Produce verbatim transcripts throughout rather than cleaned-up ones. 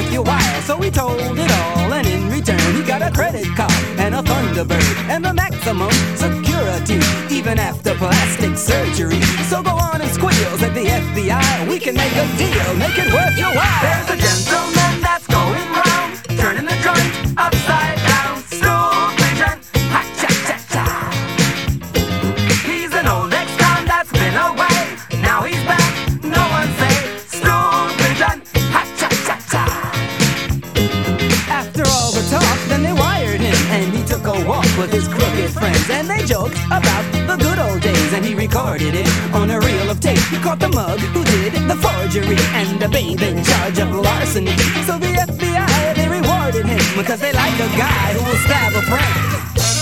worth your while. So he told it all, and in return he got a credit card and a Thunderbird and the maximum security, even after plastic surgery. So go on and squeals at the F B I. We can make a deal, make it worth your while. There's a gentleman that's going round, turning the joint upside down. Stool pigeon, ha cha cha cha. He's an old ex-con that's been away. Now he's back, no one say stool pigeon, ha cha cha cha. After all the talk, then they wired him, and he took a walk with his crooked friends, and they joked about the good old days, and he recorded it on a reel of tape. He caught the mug who did the forgery and the babe in charge of larceny. So the F B I, they rewarded him because they like a guy who will stab a friend.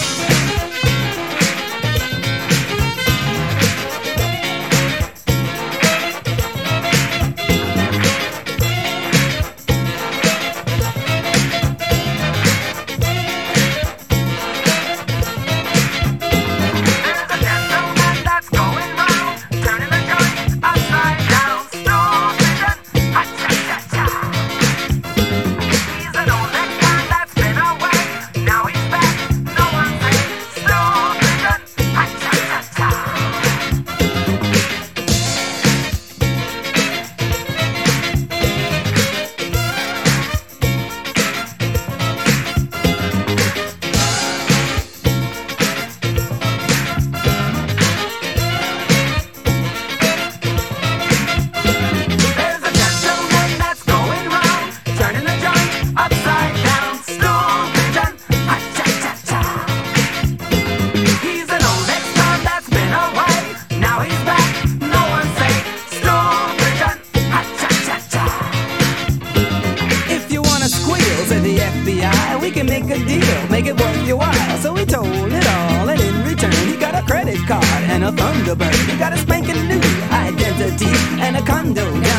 We can make a deal, make it worth your while. So he told it all, and in return he got a credit card and a Thunderbird. He got a spanking new identity and a condo down